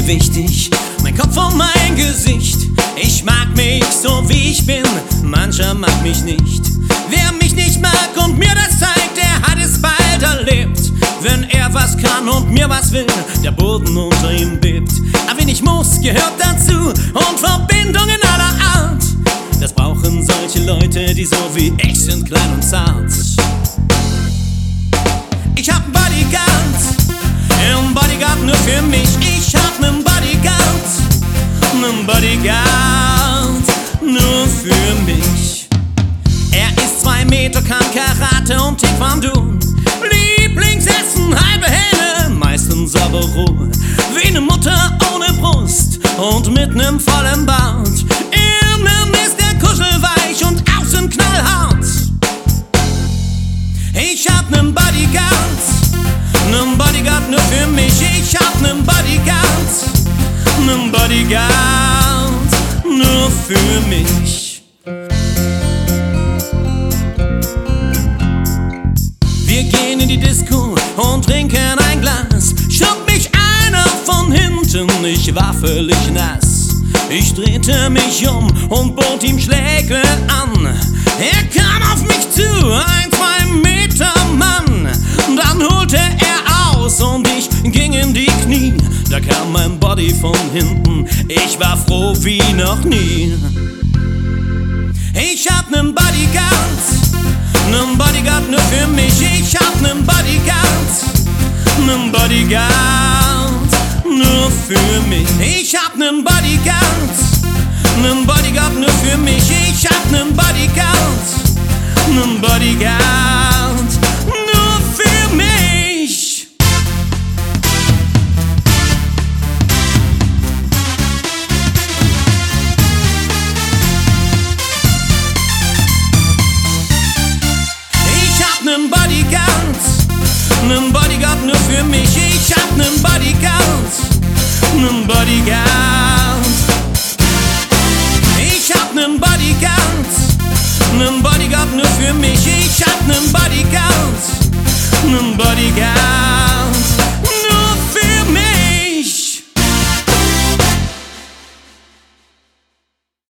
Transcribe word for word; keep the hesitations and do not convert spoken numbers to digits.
wichtig, mein Kopf und mein Gesicht. Ich mag mich so wie ich bin, mancher mag mich nicht. Wer mich nicht mag und mir das zeigt, der hat es bald erlebt. Wenn er was kann und mir was will, der Boden unter ihm bebt. Aber wenn ich muss, gehört dazu und Verbindungen aller Art. Das brauchen solche Leute, die so wie ich sind, klein und zart. Ich hab 'n Bodyguard, 'n Bodyguard nur für mich. Ich hab 'nen Bodyguard, 'nen Bodyguard nur für mich. Er ist zwei Meter, kann Karate und Taekwondo. Lieblingsessen, halbe Hähne, meistens aber roh. Wie ne Mutter ohne Brust und mit nem vollen Bart. Innen ist er kuschelweich und außen knallhart. Ich hab 'nen Bodyguard, 'nen Bodyguard nur für mich. Ich hab 'nen Bodyguard, 'nen Bodyguard nur für mich. Wir gehen in die Disco und trinken ein Glas. Schob mich einer von hinten, ich war völlig nass. Ich drehte mich um und bot ihm Schläge an. Er kam auf mich zu, ein zwei Meter Mann. Dann holte er aus und ich ging in die Knie. Da kam mein Body von hinten, ich war froh wie noch nie. Ich hab 'nen Bodyguard, 'nen Bodyguard nur für mich. Ich hab 'nen Bodyguard, 'nen Bodyguard nur für mich. Ich hab 'nen Bodyguard, 'nen Bodyguard nur für mich. Ich hab 'nen Bodyguard.